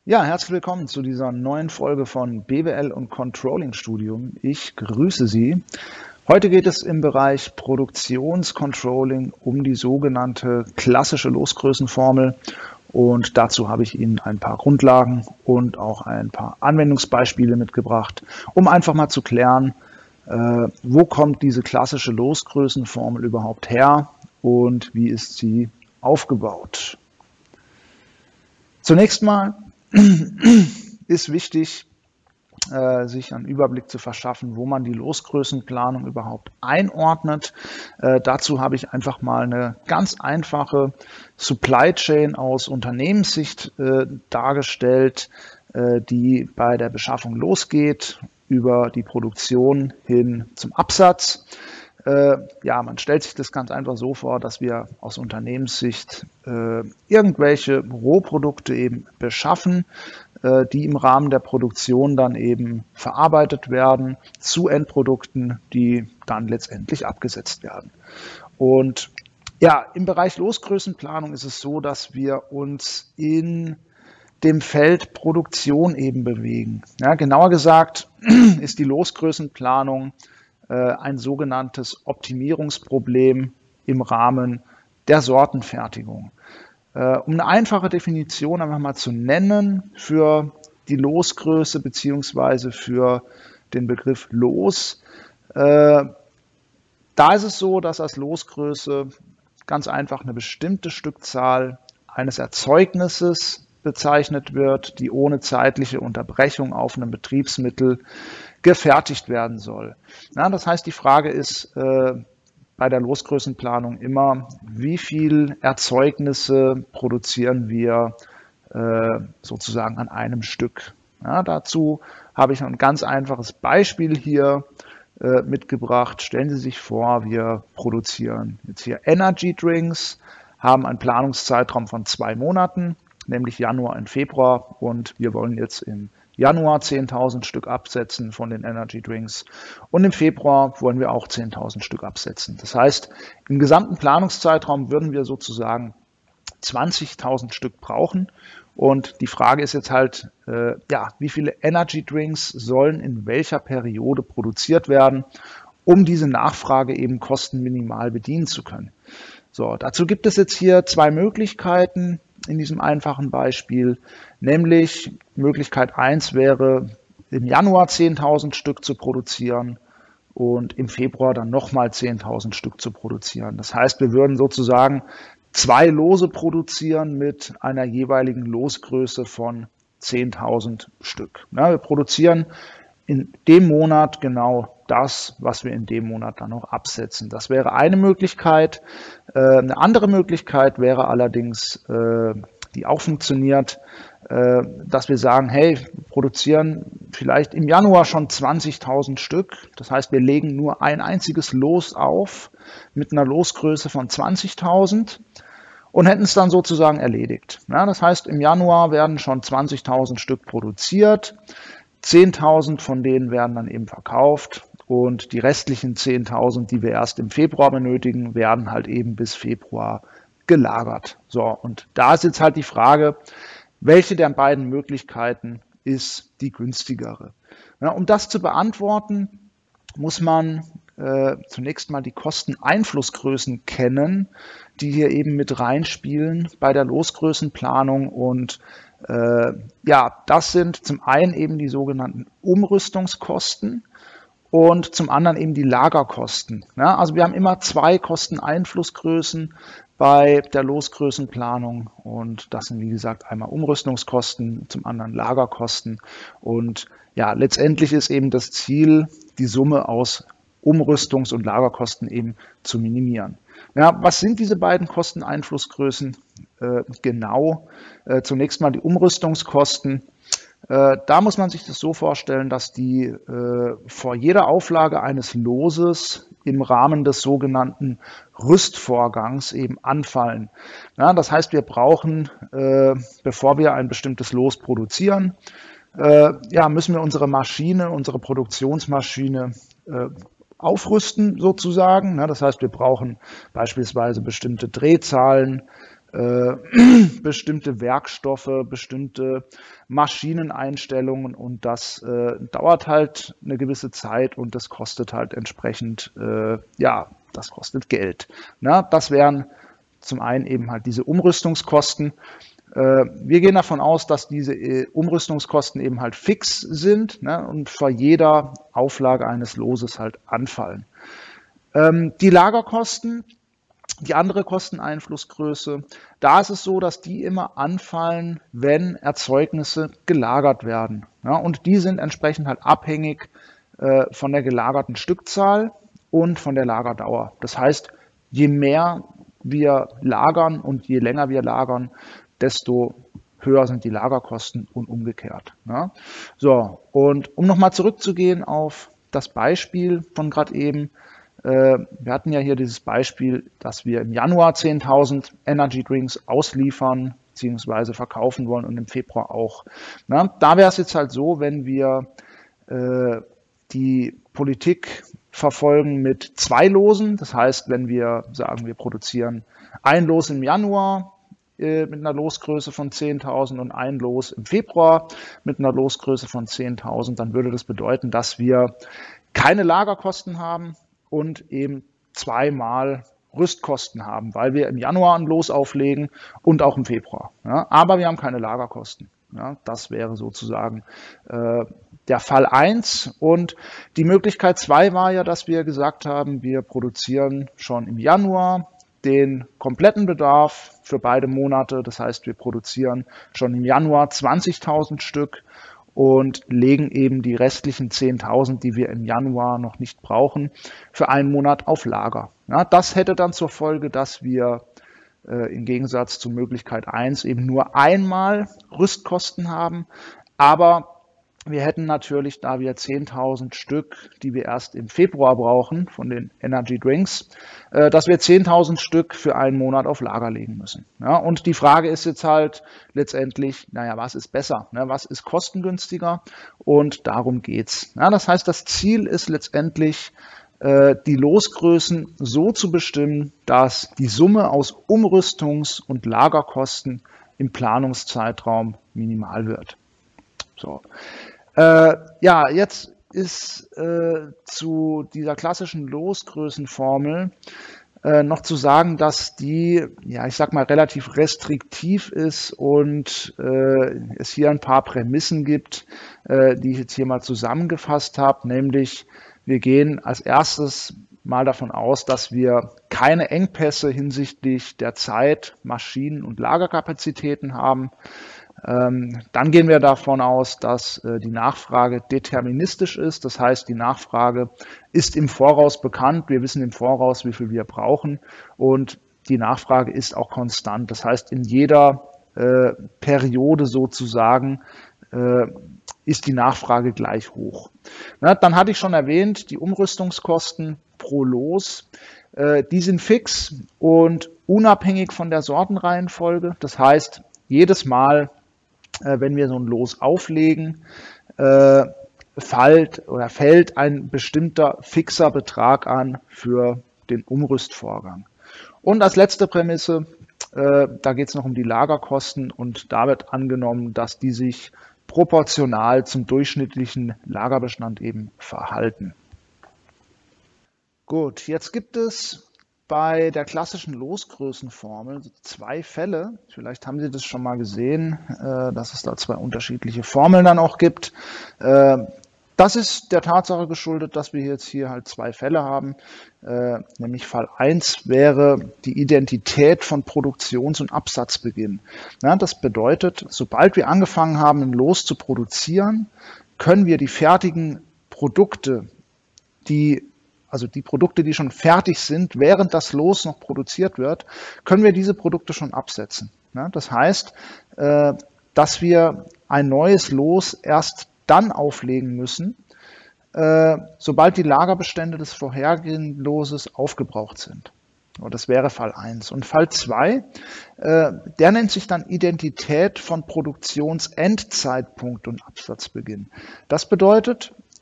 Ja, herzlich willkommen zu dieser neuen Folge von BWL und Controlling Studium. Ich grüße Sie. Heute geht es im Bereich Produktionscontrolling um die sogenannte klassische Losgrößenformel. Und dazu habe ich Ihnen ein paar Grundlagen und auch ein paar Anwendungsbeispiele mitgebracht, um einfach mal zu klären, wo kommt diese klassische Losgrößenformel überhaupt her und wie ist sie aufgebaut. Zunächst mal ist wichtig, sich einen Überblick zu verschaffen, wo man die Losgrößenplanung überhaupt einordnet. Dazu habe ich einfach mal eine ganz einfache Supply Chain aus Unternehmenssicht dargestellt, die bei der Beschaffung losgeht, über die Produktion hin zum Absatz. Ja, man stellt sich das ganz einfach so vor, dass wir aus Unternehmenssicht irgendwelche Rohprodukte eben beschaffen, die im Rahmen der Produktion dann eben verarbeitet werden zu Endprodukten, die dann letztendlich abgesetzt werden. Und ja, im Bereich Losgrößenplanung ist es so, dass wir uns in dem Feld Produktion eben bewegen. Ja, genauer gesagt ist die Losgrößenplanung ein sogenanntes Optimierungsproblem im Rahmen der Sortenfertigung. Um eine einfache Definition einfach mal zu nennen für die Losgröße bzw. für den Begriff Los, da ist es so, dass als Losgröße ganz einfach eine bestimmte Stückzahl eines Erzeugnisses bezeichnet wird, die ohne zeitliche Unterbrechung auf einem Betriebsmittel gefertigt werden soll. Ja, das heißt, die Frage ist bei der Losgrößenplanung immer, wie viel Erzeugnisse produzieren wir sozusagen an einem Stück. Ja, dazu habe ich ein ganz einfaches Beispiel hier mitgebracht. Stellen Sie sich vor, wir produzieren jetzt hier Energy Drinks, haben einen Planungszeitraum von 2 Monaten, nämlich Januar und Februar, und wir wollen jetzt im Januar 10.000 Stück absetzen von den Energy Drinks und im Februar wollen wir auch 10.000 Stück absetzen. Das heißt, im gesamten Planungszeitraum würden wir sozusagen 20.000 Stück brauchen. Und die Frage ist jetzt halt, ja, wie viele Energy Drinks sollen in welcher Periode produziert werden, um diese Nachfrage eben kostenminimal bedienen zu können. So, dazu gibt es jetzt hier 2 Möglichkeiten in diesem einfachen Beispiel, nämlich Möglichkeit 1 wäre, im Januar 10.000 Stück zu produzieren und im Februar dann nochmal 10.000 Stück zu produzieren. Das heißt, wir würden sozusagen 2 Lose produzieren mit einer jeweiligen Losgröße von 10.000 Stück. Ja, wir produzieren in dem Monat genau das, was wir in dem Monat dann noch absetzen. Das wäre eine Möglichkeit. Eine andere Möglichkeit wäre allerdings, die auch funktioniert, dass wir sagen, hey, wir produzieren vielleicht im Januar schon 20.000 Stück. Das heißt, wir legen nur ein einziges Los auf mit einer Losgröße von 20.000 und hätten es dann sozusagen erledigt. Ja, das heißt, im Januar werden schon 20.000 Stück produziert. 10.000 von denen werden dann eben verkauft und die restlichen 10.000, die wir erst im Februar benötigen, werden halt eben bis Februar gelagert. So, und da ist jetzt halt die Frage, welche der beiden Möglichkeiten ist die günstigere? Ja, um das zu beantworten, muss man zunächst mal die Kosteneinflussgrößen kennen, die hier eben mit reinspielen bei der Losgrößenplanung. Und ja, das sind zum einen eben die sogenannten Umrüstungskosten und zum anderen eben die Lagerkosten. Ja, also wir haben immer 2 Kosteneinflussgrößen bei der Losgrößenplanung und das sind, wie gesagt, einmal Umrüstungskosten, zum anderen Lagerkosten. Und ja, letztendlich ist eben das Ziel, die Summe aus Umrüstungs- und Lagerkosten eben zu minimieren. Ja, was sind diese beiden Kosteneinflussgrößen genau? Zunächst mal die Umrüstungskosten. Da muss man sich das so vorstellen, dass die vor jeder Auflage eines Loses im Rahmen des sogenannten Rüstvorgangs eben anfallen. Ja, das heißt, wir brauchen, bevor wir ein bestimmtes Los produzieren, ja, müssen wir unsere Maschine, unsere Produktionsmaschine aufrüsten sozusagen. Das heißt, wir brauchen beispielsweise bestimmte Drehzahlen, bestimmte Werkstoffe, bestimmte Maschineneinstellungen und das dauert halt eine gewisse Zeit und das kostet halt entsprechend, ja, das kostet Geld. Na, das wären zum einen eben halt diese Umrüstungskosten. Wir gehen davon aus, dass diese Umrüstungskosten eben halt fix sind, ne, und vor jeder Auflage eines Loses halt anfallen. Die Lagerkosten, die andere Kosteneinflussgröße, da ist es so, dass die immer anfallen, wenn Erzeugnisse gelagert werden. Ja, und die sind entsprechend halt abhängig von der gelagerten Stückzahl und von der Lagerdauer. Das heißt, je mehr wir lagern und je länger wir lagern, desto höher sind die Lagerkosten und umgekehrt. Ja. So, und um nochmal zurückzugehen auf das Beispiel von gerade eben, wir hatten ja hier dieses Beispiel, dass wir im Januar 10.000 Energy Drinks ausliefern bzw. verkaufen wollen und im Februar auch. Na, da wäre es jetzt halt so, wenn wir die Politik verfolgen mit 2 Losen, das heißt, wenn wir sagen, wir produzieren ein Los im Januar mit einer Losgröße von 10.000 und ein Los im Februar mit einer Losgröße von 10.000, dann würde das bedeuten, dass wir keine Lagerkosten haben und eben zweimal Rüstkosten haben, weil wir im Januar ein Los auflegen und auch im Februar. Ja, aber wir haben keine Lagerkosten. Ja, das wäre sozusagen der Fall 1. Und die Möglichkeit 2 war ja, dass wir gesagt haben, wir produzieren schon im Januar den kompletten Bedarf für beide Monate. Das heißt, wir produzieren schon im Januar 20.000 Stück und legen eben die restlichen 10.000, die wir im Januar noch nicht brauchen, für einen Monat auf Lager. Ja, das hätte dann zur Folge, dass wir im Gegensatz zu Möglichkeit 1 eben nur einmal Rüstkosten haben, aber wir hätten natürlich, da wir 10.000 Stück, die wir erst im Februar brauchen, von den Energy Drinks, dass wir 10.000 Stück für einen Monat auf Lager legen müssen. Ja, und die Frage ist jetzt halt letztendlich, naja, was ist besser? Ne? Was ist kostengünstiger? Und darum geht's. Ja, das heißt, das Ziel ist letztendlich, die Losgrößen so zu bestimmen, dass die Summe aus Umrüstungs- und Lagerkosten im Planungszeitraum minimal wird. So. Ja, jetzt ist zu dieser klassischen Losgrößenformel noch zu sagen, dass die, ja, ich sag mal, relativ restriktiv ist und es hier ein paar Prämissen gibt, die ich jetzt hier mal zusammengefasst habe, nämlich wir gehen als erstes mal davon aus, dass wir keine Engpässe hinsichtlich der Zeit, Maschinen und Lagerkapazitäten haben. Dann gehen wir davon aus, dass die Nachfrage deterministisch ist. Das heißt, die Nachfrage ist im Voraus bekannt. Wir wissen im Voraus, wie viel wir brauchen. Und die Nachfrage ist auch konstant. Das heißt, in jeder Periode sozusagen ist die Nachfrage gleich hoch. Na, dann hatte ich schon erwähnt, die Umrüstungskosten pro Los, die sind fix und unabhängig von der Sortenreihenfolge. Das heißt, jedes Mal, wenn wir so ein Los auflegen, fällt ein bestimmter fixer Betrag an für den Umrüstvorgang. Und als letzte Prämisse, da geht es noch um die Lagerkosten und da wird angenommen, dass die sich proportional zum durchschnittlichen Lagerbestand eben verhalten. Gut, jetzt gibt es bei der klassischen Losgrößenformel 2 Fälle. Vielleicht haben Sie das schon mal gesehen, dass es da 2 unterschiedliche Formeln dann auch gibt. Das ist der Tatsache geschuldet, dass wir jetzt hier halt 2 Fälle haben. Nämlich Fall 1 wäre die Identität von Produktions- und Absatzbeginn. Ja, das bedeutet, sobald wir angefangen haben, ein Los zu produzieren, können wir die fertigen Produkte, die Produkte, die schon fertig sind, während das Los noch produziert wird, können wir diese Produkte schon absetzen. Ja, das heißt, dass wir ein neues Los erst dann auflegen müssen, sobald die Lagerbestände des vorhergehenden Loses aufgebraucht sind. Das wäre Fall 1. Und Fall 2, der nennt sich dann Identität von Produktionsendzeitpunkt und Absatzbeginn. Das bedeutet,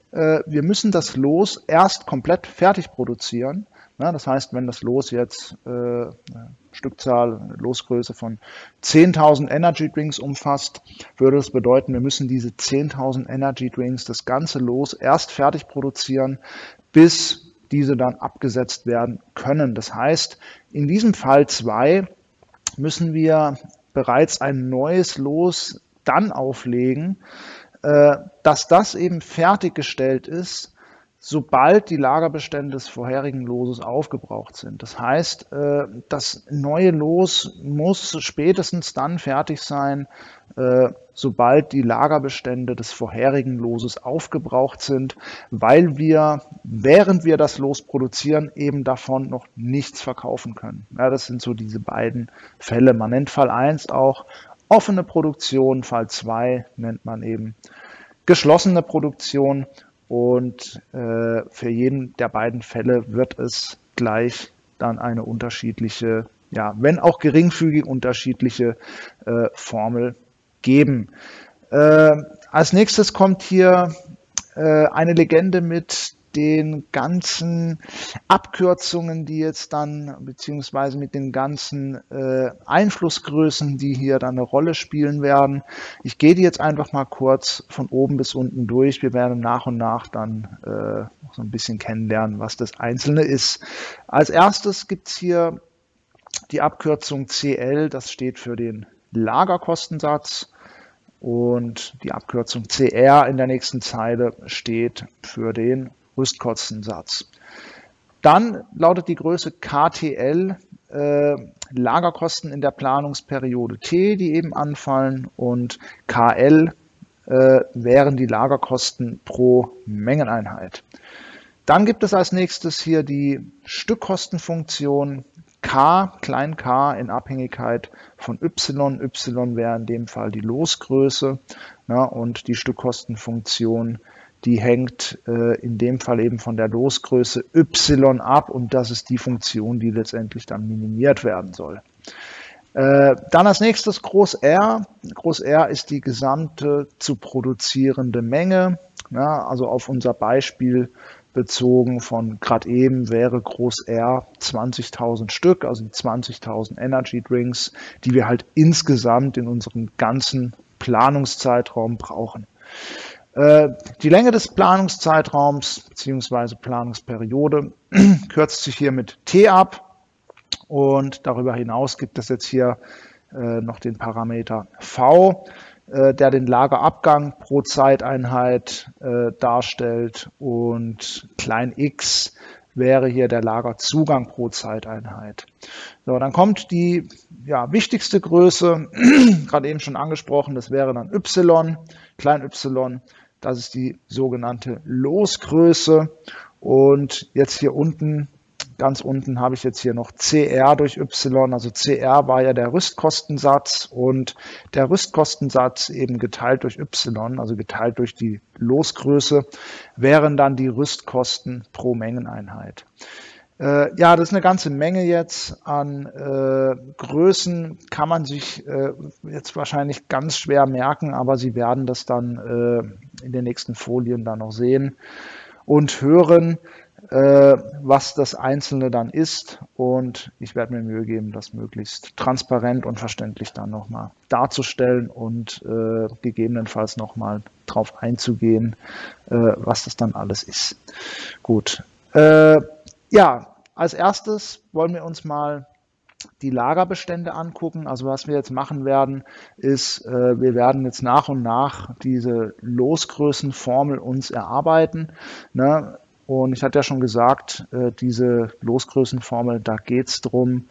wir müssen das Los erst komplett fertig produzieren. Ja, das heißt, wenn das Los jetzt eine Stückzahl, eine Losgröße von 10.000 Energy Drinks umfasst, würde das bedeuten, wir müssen diese 10.000 Energy Drinks, das ganze Los, erst fertig produzieren, bis diese dann abgesetzt werden können. Das heißt, in diesem Fall 2 müssen wir bereits ein neues Los dann auflegen, dass das eben fertiggestellt ist, sobald die Lagerbestände des vorherigen Loses aufgebraucht sind. Das heißt, das neue Los muss spätestens dann fertig sein, sobald die Lagerbestände des vorherigen Loses aufgebraucht sind, weil wir, während wir das Los produzieren, eben davon noch nichts verkaufen können. Ja, das sind so diese beiden Fälle. Man nennt Fall 1 auch offene Produktion, Fall 2 nennt man eben geschlossene Produktion. Und für jeden der beiden Fälle wird es gleich dann eine unterschiedliche, ja, wenn auch geringfügig unterschiedliche Formel geben. Als nächstes kommt hier eine Legende mit den ganzen Abkürzungen, die jetzt dann, beziehungsweise mit den ganzen Einflussgrößen, die hier dann eine Rolle spielen werden. Ich gehe die jetzt einfach mal kurz von oben bis unten durch. Wir werden nach und nach dann so ein bisschen kennenlernen, was das Einzelne ist. Als erstes gibt es hier die Abkürzung CL, das steht für den Lagerkostensatz. Und die Abkürzung CR in der nächsten Zeile steht für den Rüstkostensatz. Dann lautet die Größe KTL, Lagerkosten in der Planungsperiode T, die eben anfallen, und KL wären die Lagerkosten pro Mengeneinheit. Dann gibt es als nächstes hier die Stückkostenfunktion K, klein k, in Abhängigkeit von Y. Y wäre in dem Fall die Losgröße, ja, und die Stückkostenfunktion, die hängt in dem Fall eben von der Losgröße Y ab, und das ist die Funktion, die letztendlich dann minimiert werden soll. Dann als nächstes Groß R. Groß R ist die gesamte zu produzierende Menge. Ja, also auf unser Beispiel bezogen von gerade eben wäre Groß R 20.000 Stück, also 20.000 Energy Drinks, die wir halt insgesamt in unserem ganzen Planungszeitraum brauchen. Die Länge des Planungszeitraums bzw. Planungsperiode kürzt sich hier mit T ab, und darüber hinaus gibt es jetzt hier noch den Parameter V, der den Lagerabgang pro Zeiteinheit darstellt, und klein x wäre hier der Lagerzugang pro Zeiteinheit. So, dann kommt die wichtigste Größe, gerade eben schon angesprochen, das wäre dann y, klein y, das ist die sogenannte Losgröße, und jetzt hier unten, ganz unten habe ich jetzt hier noch CR durch Y, also CR war ja der Rüstkostensatz, und der Rüstkostensatz eben geteilt durch Y, also geteilt durch die Losgröße, wären dann die Rüstkosten pro Mengeneinheit. Ja, das ist eine ganze Menge jetzt an Größen, kann man sich jetzt wahrscheinlich ganz schwer merken, aber Sie werden das dann in den nächsten Folien dann noch sehen und hören, was das Einzelne dann ist, und ich werde mir Mühe geben, das möglichst transparent und verständlich dann nochmal darzustellen und gegebenenfalls nochmal drauf einzugehen, was das dann alles ist. Gut, ja, als erstes wollen wir uns mal die Lagerbestände angucken. Also was wir jetzt machen werden, ist, wir werden jetzt nach und nach diese Losgrößenformel uns erarbeiten, ne? Und ich hatte ja schon gesagt, diese Losgrößenformel, da geht es darum,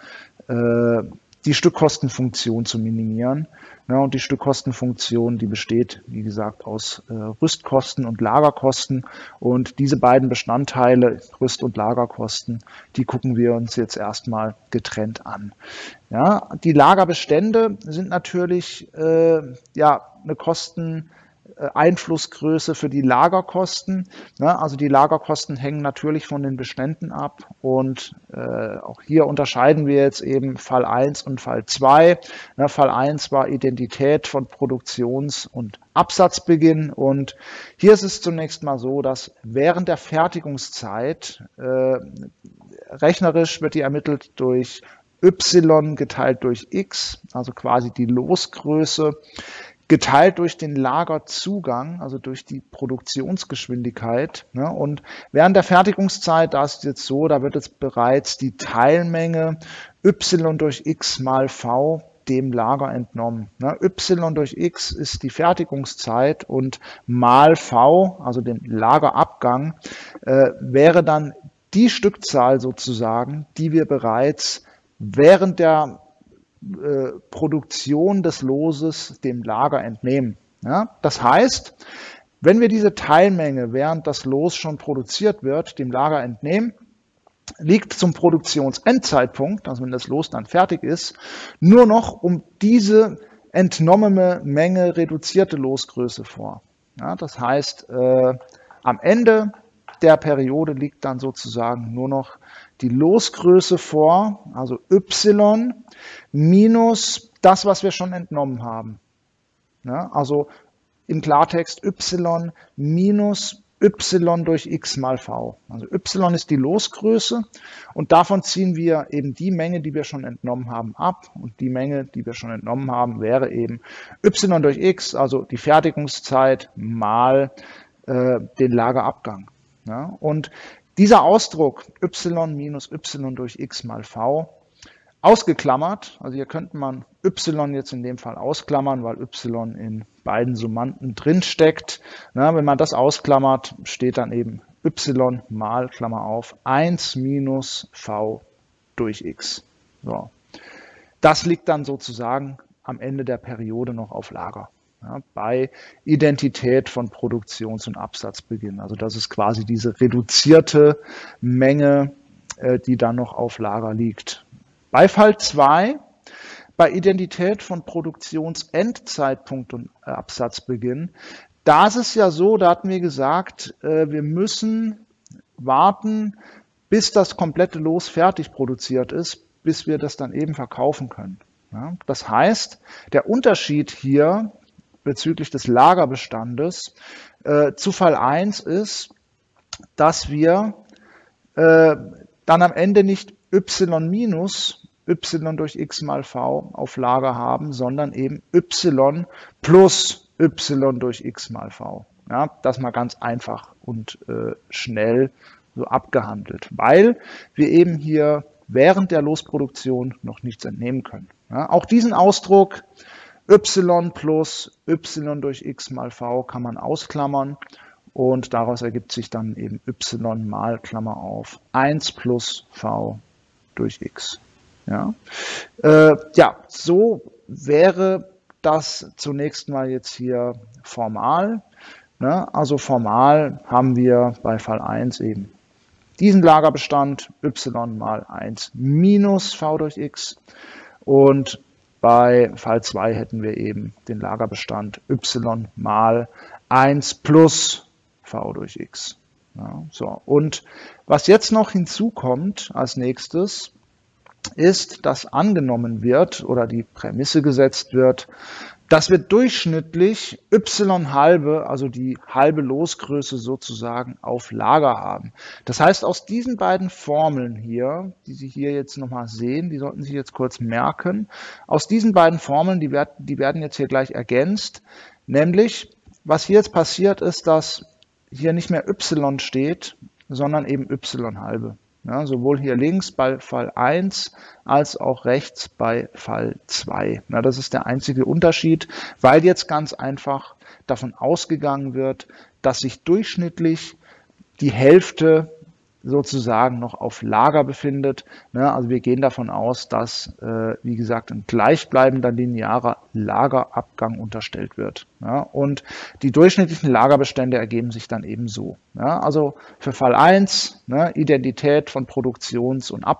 die Stückkostenfunktion zu minimieren. Ja, und die Stückkostenfunktion, die besteht, wie gesagt, aus Rüstkosten und Lagerkosten. Und diese beiden Bestandteile, Rüst- und Lagerkosten, die gucken wir uns jetzt erstmal getrennt an. Ja, die Lagerbestände sind natürlich eine Kosten, Einflussgröße für die Lagerkosten. Also die Lagerkosten hängen natürlich von den Beständen ab und auch hier unterscheiden wir jetzt eben Fall 1 und Fall 2. Fall 1 war Identität von Produktions- und Absatzbeginn und hier ist es zunächst mal so, dass während der Fertigungszeit rechnerisch wird die ermittelt durch y geteilt durch x, also quasi die Losgröße, geteilt durch den Lagerzugang, also durch die Produktionsgeschwindigkeit. Und während der Fertigungszeit, da ist es jetzt so, da wird jetzt bereits die Teilmenge y durch x mal v dem Lager entnommen. Y durch x ist die Fertigungszeit und mal v, also den Lagerabgang, wäre dann die Stückzahl sozusagen, die wir bereits während der Produktion des Loses dem Lager entnehmen. Das heißt, wenn wir diese Teilmenge, während das Los schon produziert wird, dem Lager entnehmen, liegt zum Produktionsendzeitpunkt, also wenn das Los dann fertig ist, nur noch um diese entnommene Menge reduzierte Losgröße vor. Das heißt, am Ende der Periode liegt dann sozusagen nur noch die Losgröße vor, also y minus das, was wir schon entnommen haben. Also im Klartext y minus y durch x mal v. Also y ist die Losgröße und davon ziehen wir eben die Menge, die wir schon entnommen haben, ab. Und die Menge, die wir schon entnommen haben, wäre eben y durch x, also die Fertigungszeit mal den Lagerabgang. Und dieser Ausdruck y minus y durch x mal v, ausgeklammert, also hier könnte man y jetzt in dem Fall ausklammern, weil y in beiden Summanden drin steckt. Wenn man das ausklammert, steht dann eben y mal, Klammer auf, 1 minus v durch x. So. Das liegt dann sozusagen am Ende der Periode noch auf Lager. Bei Identität von Produktions- und Absatzbeginn. Also das ist quasi diese reduzierte Menge, die dann noch auf Lager liegt. Bei Fall 2, bei Identität von Produktionsendzeitpunkt und Absatzbeginn, da ist es ja so, da hatten wir gesagt, wir müssen warten, bis das komplette Los fertig produziert ist, bis wir das dann eben verkaufen können. Das heißt, der Unterschied hier bezüglich des Lagerbestandes zu Fall 1 ist, dass wir dann am Ende nicht y minus y durch x mal v auf Lager haben, sondern eben y plus y durch x mal v. Das mal ganz einfach und schnell so abgehandelt, weil wir eben hier während der Losproduktion noch nichts entnehmen können. Auch diesen Ausdruck y plus y durch x mal v kann man ausklammern und daraus ergibt sich dann eben y mal, Klammer auf, 1 plus v durch x. So wäre das zunächst mal jetzt hier formal. Also formal haben wir bei Fall 1 eben diesen Lagerbestand y mal 1 minus v durch x und bei Fall 2 hätten wir eben den Lagerbestand y mal 1 plus v durch x. Und was jetzt noch hinzukommt als nächstes, ist, dass angenommen wird oder die Prämisse gesetzt wird, dass wir durchschnittlich y halbe, also die halbe Losgröße sozusagen, auf Lager haben. Das heißt, aus diesen beiden Formeln hier, die Sie hier jetzt nochmal sehen, die sollten Sie jetzt kurz merken, aus diesen beiden Formeln, die werden jetzt hier gleich ergänzt, nämlich, was hier jetzt passiert ist, dass hier nicht mehr y steht, sondern eben y halbe. Sowohl hier links bei Fall 1 als auch rechts bei Fall 2. Das ist der einzige Unterschied, weil jetzt ganz einfach davon ausgegangen wird, dass sich durchschnittlich die Hälfte sozusagen noch auf Lager befindet. Also wir gehen davon aus, dass, wie gesagt, ein gleichbleibender linearer Lagerabgang unterstellt wird. Und die durchschnittlichen Lagerbestände ergeben sich dann ebenso. Also für Fall 1, Identität von Produktions- und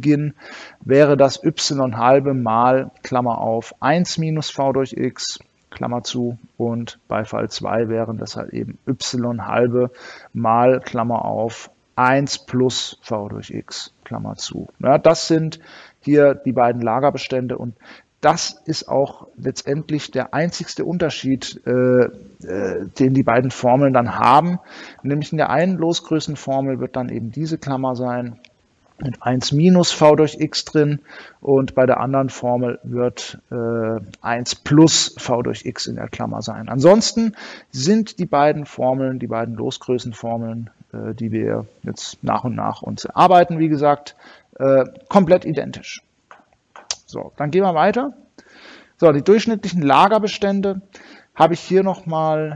Absatzbeginn, wäre das y halbe mal, Klammer auf, 1 minus v durch x, Klammer zu, und bei Fall 2 wären das halt eben y² mal, Klammer auf, 1 plus v durch x, Klammer zu. Ja, das sind hier die beiden Lagerbestände, und das ist auch letztendlich der einzigste Unterschied, den die beiden Formeln dann haben. Nämlich in der einen Losgrößenformel wird dann eben diese Klammer sein mit 1 minus v durch x drin, und bei der anderen Formel wird 1 plus v durch x in der Klammer sein. Ansonsten sind die beiden Formeln, die beiden Losgrößenformeln, die wir jetzt nach und nach uns erarbeiten, wie gesagt, komplett identisch. So, dann gehen wir weiter. So, die durchschnittlichen Lagerbestände habe ich hier nochmal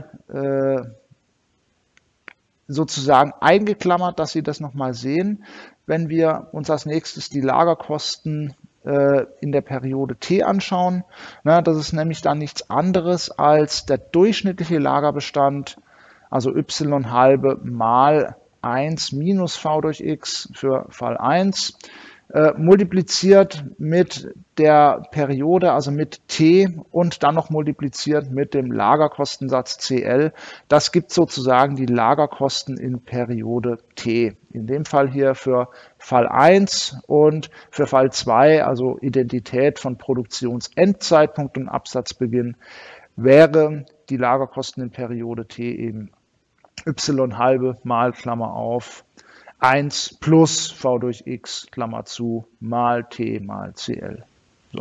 sozusagen eingeklammert, dass Sie das nochmal sehen, wenn wir uns als nächstes die Lagerkosten in der Periode T anschauen. Na, das ist nämlich dann nichts anderes als der durchschnittliche Lagerbestand, also y² mal 1 minus v durch x für Fall 1, multipliziert mit der Periode, also mit T, und dann noch multipliziert mit dem Lagerkostensatz CL. Das gibt sozusagen die Lagerkosten in Periode T. In dem Fall hier für Fall 1 und für Fall 2, also Identität von Produktionsendzeitpunkt und Absatzbeginn, wäre die Lagerkosten in Periode T eben y² mal, Klammer auf, 1 plus v durch x, Klammer zu, mal t mal cl. So.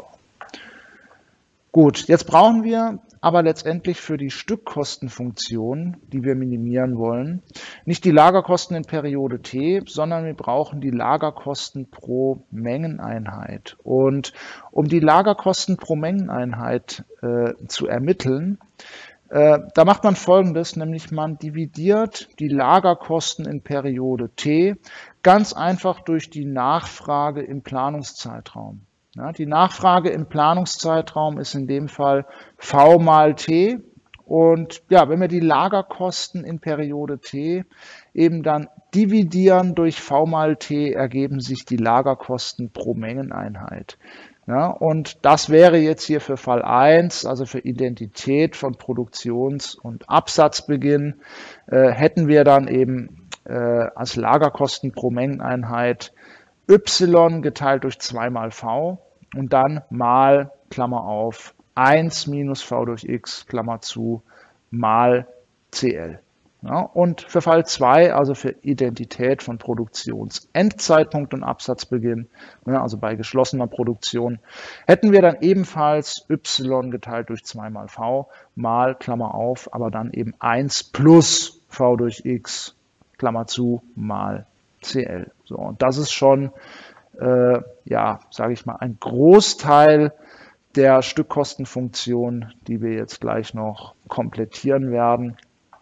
Gut, jetzt brauchen wir aber letztendlich für die Stückkostenfunktion, die wir minimieren wollen, nicht die Lagerkosten in Periode T, sondern wir brauchen die Lagerkosten pro Mengeneinheit. Und um die Lagerkosten pro Mengeneinheit zu ermitteln, da macht man Folgendes, nämlich man dividiert die Lagerkosten in Periode T ganz einfach durch die Nachfrage im Planungszeitraum. Ja, die Nachfrage im Planungszeitraum ist in dem Fall V mal T. Und ja, wenn wir die Lagerkosten in Periode T eben dann dividieren durch V mal T, ergeben sich die Lagerkosten pro Mengeneinheit. Ja, und das wäre jetzt hier für Fall 1, also für Identität von Produktions- und Absatzbeginn, hätten wir dann eben als Lagerkosten pro Mengeneinheit y geteilt durch 2 mal v und dann mal, Klammer auf, 1 minus v durch x, Klammer zu, mal cl. Ja, und für Fall 2, also für Identität von Produktionsendzeitpunkt und Absatzbeginn, ja, also bei geschlossener Produktion, hätten wir dann ebenfalls y geteilt durch 2 mal v mal, Klammer auf, aber dann eben 1 plus v durch x, Klammer zu, mal cl. So, und das ist schon, ja, sage ich mal, ein Großteil der Stückkostenfunktion, die wir jetzt gleich noch komplettieren werden.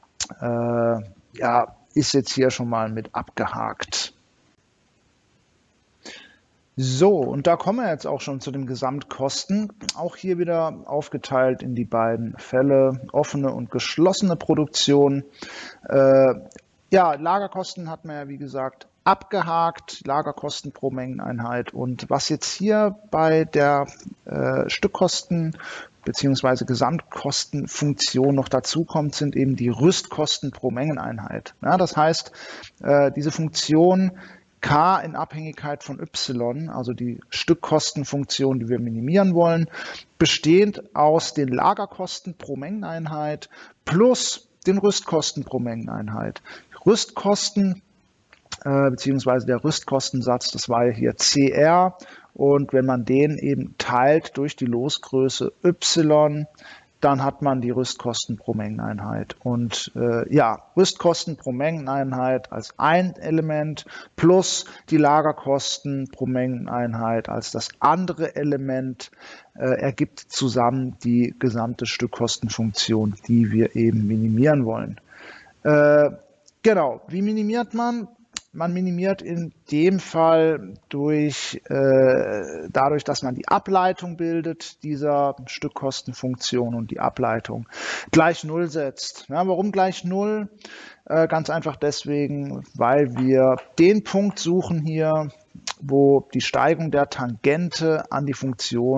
Ja, ist jetzt hier schon mal mit abgehakt. So, und da kommen wir jetzt auch schon zu den Gesamtkosten. Auch hier wieder aufgeteilt in die beiden Fälle, offene und geschlossene Produktion. Ja, Lagerkosten hat man ja, wie gesagt, abgehakt, Lagerkosten pro Mengeneinheit. Und was jetzt hier bei der Stückkosten bzw. Gesamtkostenfunktion noch dazu kommt, sind eben die Rüstkosten pro Mengeneinheit. Ja, das heißt, diese Funktion K in Abhängigkeit von Y, also die Stückkostenfunktion, die wir minimieren wollen, bestehend aus den Lagerkosten pro Mengeneinheit plus den Rüstkosten pro Mengeneinheit. Rüstkosten beziehungsweise der Rüstkostensatz, das war ja hier CR, und wenn man den eben teilt durch die Losgröße Y, dann hat man die Rüstkosten pro Mengeneinheit. Und ja, Rüstkosten pro Mengeneinheit als ein Element plus die Lagerkosten pro Mengeneinheit als das andere Element ergibt zusammen die gesamte Stückkostenfunktion, die wir eben minimieren wollen. Genau, wie minimiert man? Man minimiert in dem Fall dadurch, dass man die Ableitung bildet, dieser Stückkostenfunktion, und die Ableitung gleich 0 setzt. Ja, warum gleich 0? Ganz einfach deswegen, weil wir den Punkt suchen hier, wo die Steigung der Tangente an die Funktion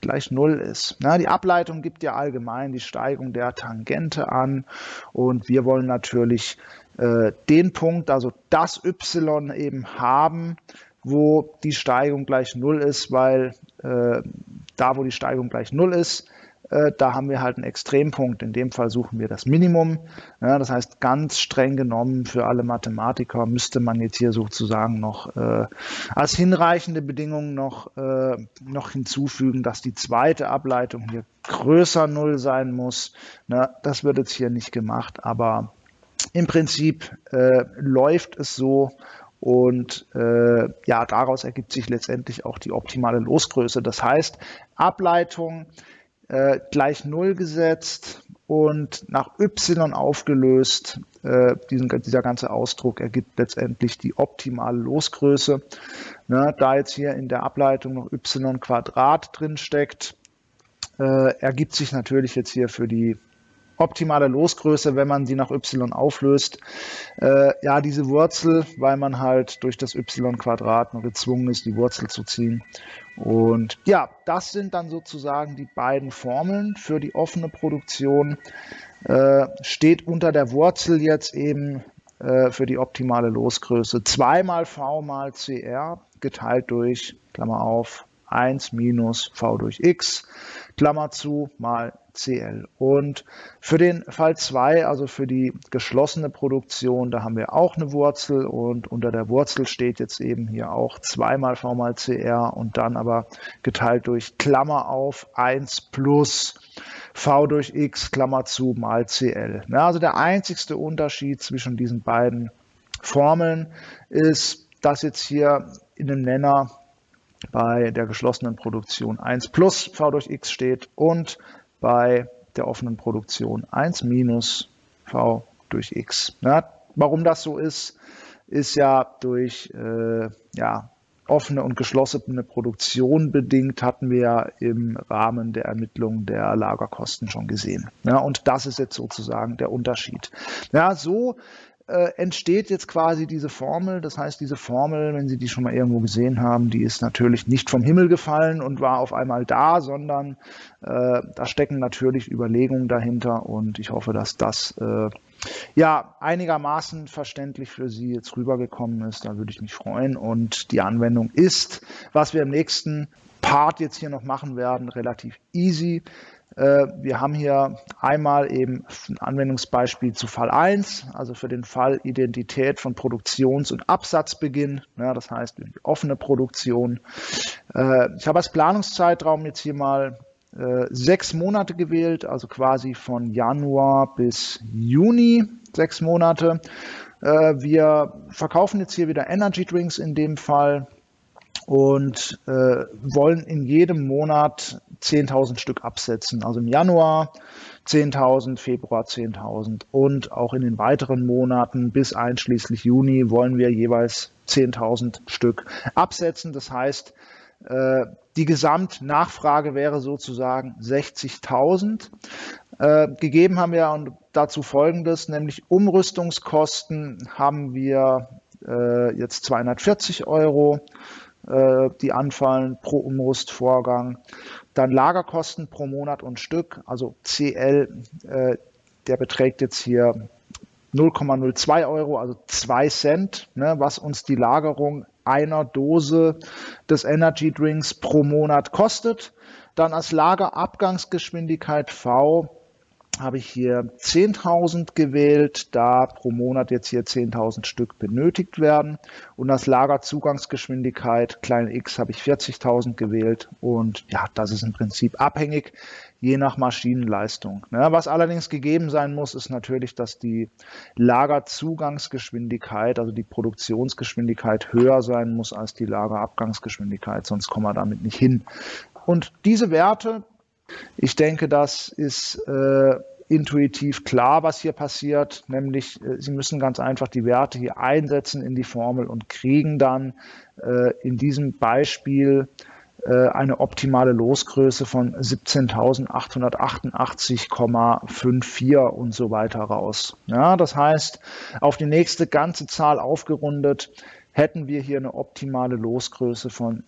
gleich 0 ist. Na, die Ableitung gibt ja allgemein die Steigung der Tangente an und wir wollen natürlich den Punkt, also das y eben haben, wo die Steigung gleich 0 ist, weil da, wo die Steigung gleich 0 ist, da haben wir halt einen Extrempunkt. In dem Fall suchen wir das Minimum. Ja, das heißt, ganz streng genommen für alle Mathematiker müsste man jetzt hier sozusagen noch als hinreichende Bedingung noch hinzufügen, dass die zweite Ableitung hier größer 0 sein muss. Na, das wird jetzt hier nicht gemacht, aber im Prinzip läuft es so. Und ja, daraus ergibt sich letztendlich auch die optimale Losgröße. Das heißt, Ableitung gleich 0 gesetzt und nach y aufgelöst. Dieser ganze Ausdruck ergibt letztendlich die optimale Losgröße. Ne, da jetzt hier in der Ableitung noch y² drin steckt, ergibt sich natürlich jetzt hier für die optimale Losgröße, wenn man sie nach y auflöst, ja, diese Wurzel, weil man halt durch das y² nur gezwungen ist, die Wurzel zu ziehen. Und ja, das sind dann sozusagen die beiden Formeln für die offene Produktion. Steht unter der Wurzel jetzt eben für die optimale Losgröße 2 mal v mal cr geteilt durch, Klammer auf, 1 minus v durch x, Klammer zu, mal CL. Und für den Fall 2, also für die geschlossene Produktion, da haben wir auch eine Wurzel und unter der Wurzel steht jetzt eben hier auch 2 mal v mal CR und dann aber geteilt durch, Klammer auf, 1 plus v durch x, Klammer zu, mal CL. Ja, also der einzigste Unterschied zwischen diesen beiden Formeln ist, dass jetzt hier in dem Nenner bei der geschlossenen Produktion 1 plus v durch x steht und bei der offenen Produktion 1 minus v durch x. Ja, warum das so ist, ist ja durch ja, offene und geschlossene Produktion bedingt, hatten wir ja im Rahmen der Ermittlung der Lagerkosten schon gesehen. Ja, und das ist jetzt sozusagen der Unterschied. Ja, so entsteht jetzt quasi diese Formel. Das heißt, diese Formel, wenn Sie die schon mal irgendwo gesehen haben, die ist natürlich nicht vom Himmel gefallen und war auf einmal da, sondern da stecken natürlich Überlegungen dahinter und ich hoffe, dass das ja einigermaßen verständlich für Sie jetzt rübergekommen ist. Da würde ich mich freuen und die Anwendung ist, was wir im nächsten Part jetzt hier noch machen werden, relativ easy. Wir haben hier einmal eben ein Anwendungsbeispiel zu Fall 1, also für den Fall Identität von Produktions- und Absatzbeginn, ja, das heißt die offene Produktion. Ich habe als Planungszeitraum jetzt hier mal 6 Monate gewählt, also quasi von Januar bis Juni, 6 Monate. Wir verkaufen jetzt hier wieder Energy Drinks in dem Fall und wollen in jedem Monat 10.000 Stück absetzen. Also im Januar 10.000, Februar 10.000 und auch in den weiteren Monaten bis einschließlich Juni wollen wir jeweils 10.000 Stück absetzen. Das heißt, die Gesamtnachfrage wäre sozusagen 60.000. Gegeben haben wir und dazu Folgendes, nämlich Umrüstungskosten haben wir jetzt 240 €. Die anfallen pro Umrüstvorgang. Dann Lagerkosten pro Monat und Stück, also CL, der beträgt jetzt hier 0,02 €, also 2 Cent, ne, was uns die Lagerung einer Dose des Energy Drinks pro Monat kostet. Dann als Lagerabgangsgeschwindigkeit V habe ich hier 10.000 gewählt, da pro Monat jetzt hier 10.000 Stück benötigt werden. Und als Lagerzugangsgeschwindigkeit klein x habe ich 40.000 gewählt. Und ja, das ist im Prinzip abhängig, je nach Maschinenleistung. Ja, was allerdings gegeben sein muss, ist natürlich, dass die Lagerzugangsgeschwindigkeit, also die Produktionsgeschwindigkeit höher sein muss als die Lagerabgangsgeschwindigkeit, sonst kommen wir damit nicht hin. Und diese Werte, ich denke, das ist intuitiv klar, was hier passiert, nämlich Sie müssen ganz einfach die Werte hier einsetzen in die Formel und kriegen dann in diesem Beispiel eine optimale Losgröße von 17.888,54 und so weiter raus. Ja, das heißt, auf die nächste ganze Zahl aufgerundet hätten wir hier eine optimale Losgröße von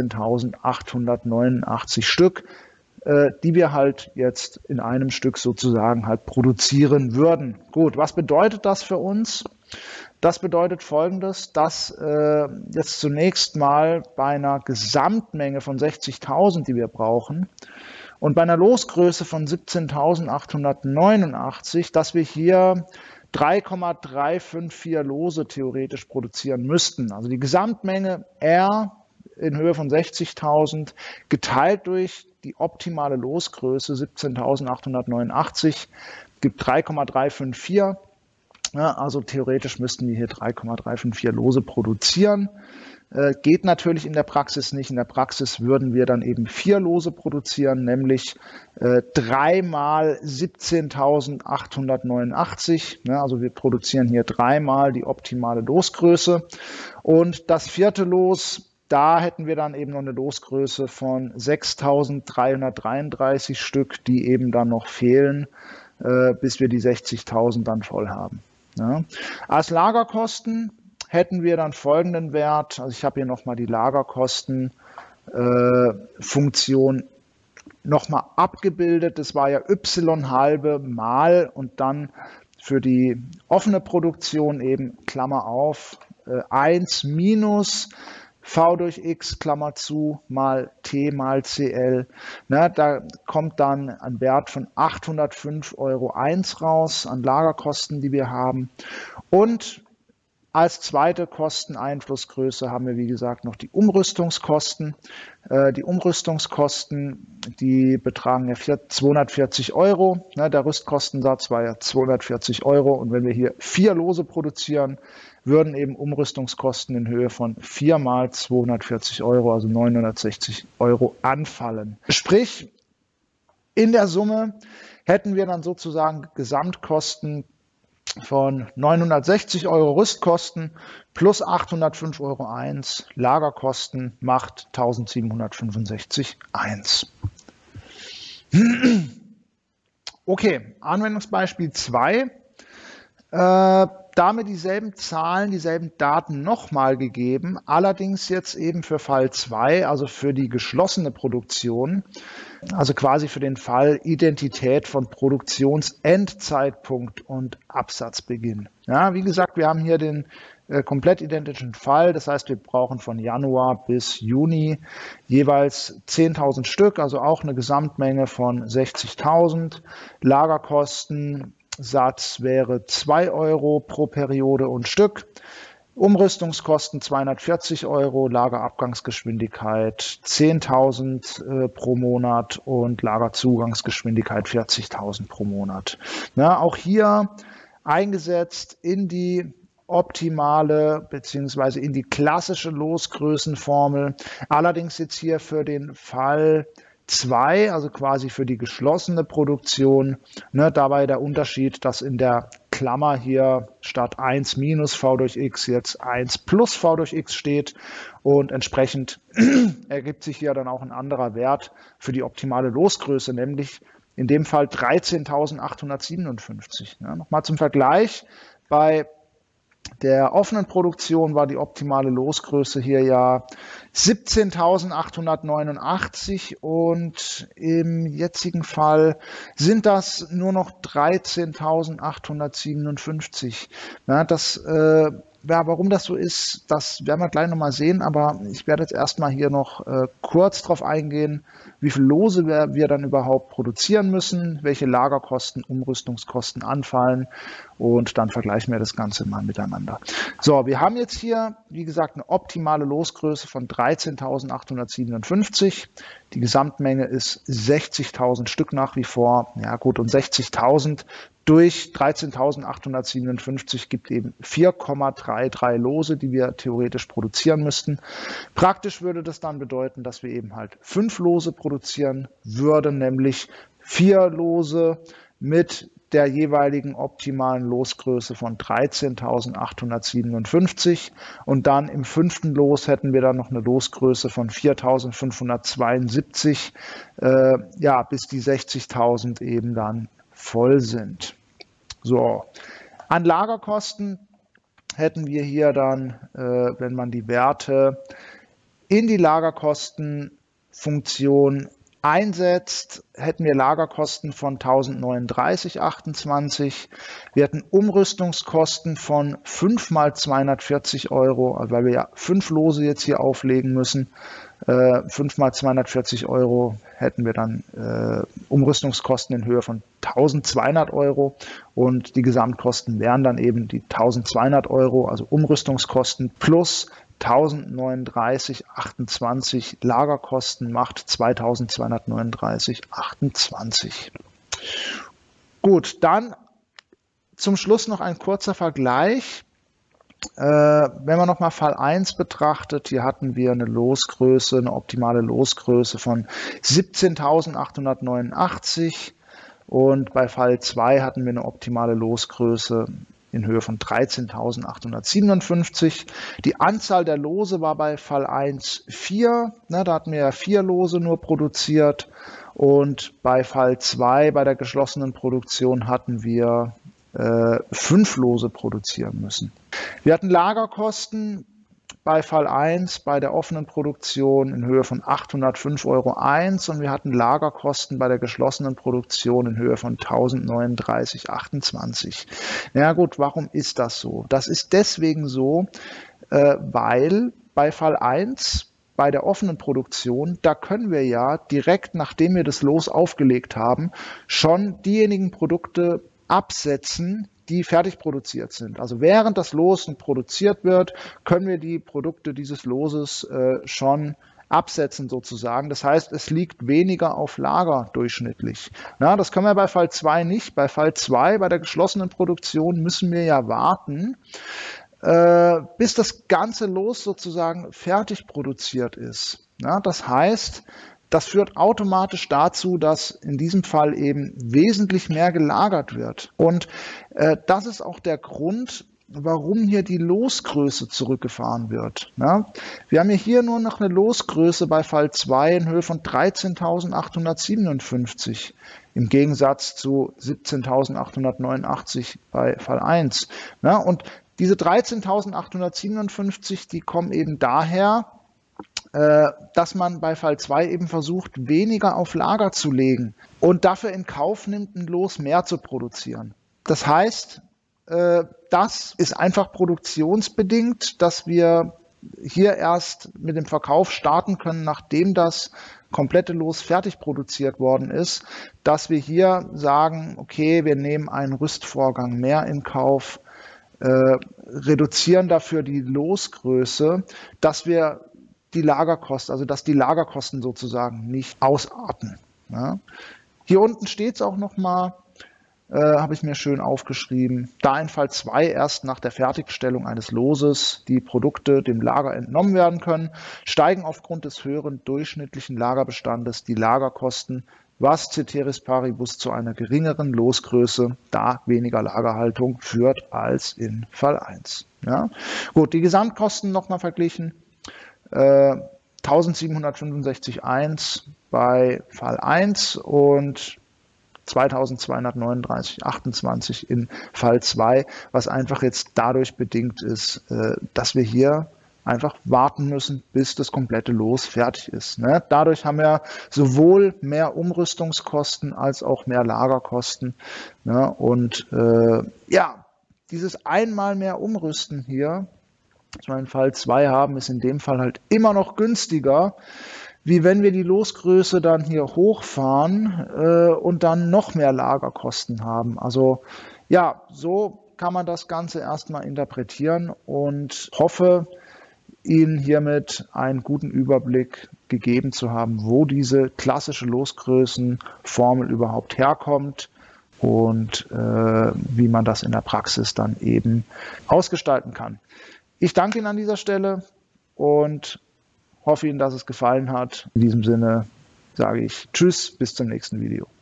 17.889 Stück, die wir halt jetzt in einem Stück sozusagen halt produzieren würden. Gut, was bedeutet das für uns? Das bedeutet Folgendes, dass jetzt zunächst mal bei einer Gesamtmenge von 60.000, die wir brauchen, und bei einer Losgröße von 17.889, dass wir hier 3,354 Lose theoretisch produzieren müssten. Also die Gesamtmenge R in Höhe von 60.000 geteilt durch die optimale Losgröße 17.889 gibt 3,354. Ja, also theoretisch müssten wir hier 3,354 Lose produzieren. Geht natürlich in der Praxis nicht. In der Praxis würden wir dann eben 4 Lose produzieren, nämlich 3 mal 17.889. Ja, also wir produzieren hier 3 mal die optimale Losgröße. Und das 4. Los, da hätten wir dann eben noch eine Losgröße von 6.333 Stück, die eben dann noch fehlen, bis wir die 60.000 dann voll haben. Ja. Als Lagerkosten hätten wir dann folgenden Wert. Also ich habe hier nochmal die Lagerkostenfunktion nochmal abgebildet. Das war ja y² mal und dann für die offene Produktion eben Klammer auf 1 minus v durch x, Klammer zu, mal t mal cl. Na, da kommt dann ein Wert von 805,01 € raus an Lagerkosten, die wir haben. Und als zweite Kosteneinflussgröße haben wir, wie gesagt, noch die Umrüstungskosten. Die Umrüstungskosten, die betragen ja 240 €. Der Rüstkostensatz war ja 240 €. Und wenn wir hier 4 Lose produzieren, würden eben Umrüstungskosten in Höhe von 4 mal 240 €, also 960 € anfallen. Sprich, in der Summe hätten wir dann sozusagen Gesamtkosten von 960 € Rüstkosten plus 805,01 € Lagerkosten macht 1765,1. Okay, Anwendungsbeispiel 2. Damit dieselben Zahlen, dieselben Daten nochmal gegeben, allerdings jetzt eben für Fall 2, also für die geschlossene Produktion, also quasi für den Fall Identität von Produktionsendzeitpunkt und Absatzbeginn. Ja, wie gesagt, wir haben hier den komplett identischen Fall, das heißt, wir brauchen von Januar bis Juni jeweils 10.000 Stück, also auch eine Gesamtmenge von 60.000, Lagerkosten, Satz wäre 2 € pro Periode und Stück. Umrüstungskosten 240 €, Lagerabgangsgeschwindigkeit 10.000 pro Monat und Lagerzugangsgeschwindigkeit 40.000 pro Monat. Ja, auch hier eingesetzt in die optimale bzw. in die klassische Losgrößenformel. Allerdings jetzt hier für den Fall 2, also quasi für die geschlossene Produktion, dabei der Unterschied, dass in der Klammer hier statt 1 minus v durch x jetzt 1 plus v durch x steht und entsprechend ergibt sich hier dann auch ein anderer Wert für die optimale Losgröße, nämlich in dem Fall 13.857. Ja, nochmal zum Vergleich, bei der offenen Produktion war die optimale Losgröße hier ja 17.889 und im jetzigen Fall sind das nur noch 13.857. Ja, warum das so ist, das werden wir gleich nochmal sehen, aber ich werde jetzt erstmal hier noch kurz darauf eingehen, wie viel Lose wir dann überhaupt produzieren müssen, welche Lagerkosten, Umrüstungskosten anfallen und dann vergleichen wir das Ganze mal miteinander. So, wir haben jetzt hier, wie gesagt, eine optimale Losgröße von 13.857. Die Gesamtmenge ist 60.000 Stück nach wie vor. Ja gut, und 60.000 durch 13.857 gibt eben 4,33 Lose, die wir theoretisch produzieren müssten. Praktisch würde das dann bedeuten, dass wir eben halt 5 Lose produzieren würden, nämlich 4 Lose mit der jeweiligen optimalen Losgröße von 13.857 und dann im 5. Los hätten wir dann noch eine Losgröße von 4.572, bis die 60.000 eben dann voll sind. So, an Lagerkosten hätten wir hier dann, wenn man die Werte in die Lagerkostenfunktion einsetzt, hätten wir Lagerkosten von 1039,28. Wir hätten Umrüstungskosten von 5 mal 240 Euro, also weil wir ja 5 Lose jetzt hier auflegen müssen. 5 mal 240 Euro hätten wir dann Umrüstungskosten in Höhe von 1200 Euro und die Gesamtkosten wären dann eben die 1200 Euro, also Umrüstungskosten plus 1039,28 Lagerkosten macht 2239,28. Gut, dann zum Schluss noch ein kurzer Vergleich. Wenn man nochmal Fall 1 betrachtet, hier hatten wir eine Losgröße, eine optimale Losgröße von 17.889 und bei Fall 2 hatten wir eine optimale Losgröße in Höhe von 13.857. Die Anzahl der Lose war bei Fall 1 4, da hatten wir ja 4 Lose nur produziert und bei Fall 2, bei der geschlossenen Produktion, hatten wir 5 Lose produzieren müssen. Wir hatten Lagerkosten bei Fall 1 bei der offenen Produktion in Höhe von 805,01 Euro und wir hatten Lagerkosten bei der geschlossenen Produktion in Höhe von 1039,28. Ja gut, warum ist das so? Das ist deswegen so, weil bei Fall 1 bei der offenen Produktion, da können wir ja direkt, nachdem wir das Los aufgelegt haben, schon diejenigen Produkte absetzen, die fertig produziert sind. Also während das Los produziert wird, können wir die Produkte dieses Loses schon absetzen sozusagen. Das heißt, es liegt weniger auf Lager durchschnittlich. Na, das können wir bei Fall 2 nicht. Bei Fall 2, bei der geschlossenen Produktion, müssen wir ja warten, bis das ganze Los sozusagen fertig produziert ist. Na, das heißt, das führt automatisch dazu, dass in diesem Fall eben wesentlich mehr gelagert wird. Und das ist auch der Grund, warum hier die Losgröße zurückgefahren wird. Ja, wir haben hier nur noch eine Losgröße bei Fall 2 in Höhe von 13.857 im Gegensatz zu 17.889 bei Fall 1. Ja, und diese 13.857, die kommen eben daher, dass man bei Fall 2 eben versucht, weniger auf Lager zu legen und dafür in Kauf nimmt, ein Los mehr zu produzieren. Das heißt, das ist einfach produktionsbedingt, dass wir hier erst mit dem Verkauf starten können, nachdem das komplette Los fertig produziert worden ist, dass wir hier sagen, okay, wir nehmen einen Rüstvorgang mehr in Kauf, reduzieren dafür die Losgröße, dass wir die Lagerkosten, also dass die Lagerkosten sozusagen nicht ausarten. Ja. Hier unten steht es auch nochmal, habe ich mir schön aufgeschrieben, da in Fall 2 erst nach der Fertigstellung eines Loses die Produkte dem Lager entnommen werden können, steigen aufgrund des höheren durchschnittlichen Lagerbestandes die Lagerkosten, was ceteris paribus zu einer geringeren Losgröße, da weniger Lagerhaltung führt als in Fall 1. Ja. Gut, die Gesamtkosten nochmal verglichen. 1765,1 bei Fall 1 und 2239,28 in Fall 2, was einfach jetzt dadurch bedingt ist, dass wir hier einfach warten müssen, bis das komplette Los fertig ist. Ne? Dadurch haben wir sowohl mehr Umrüstungskosten als auch mehr Lagerkosten. Ne? Und ja, dieses einmal mehr Umrüsten hier, was wir in Fall 2 haben, ist in dem Fall halt immer noch günstiger, wie wenn wir die Losgröße dann hier hochfahren und dann noch mehr Lagerkosten haben. Also ja, so kann man das Ganze erstmal interpretieren und hoffe, Ihnen hiermit einen guten Überblick gegeben zu haben, wo diese klassische Losgrößenformel überhaupt herkommt und wie man das in der Praxis dann eben ausgestalten kann. Ich danke Ihnen an dieser Stelle und hoffe Ihnen, dass es gefallen hat. In diesem Sinne sage ich Tschüss, bis zum nächsten Video.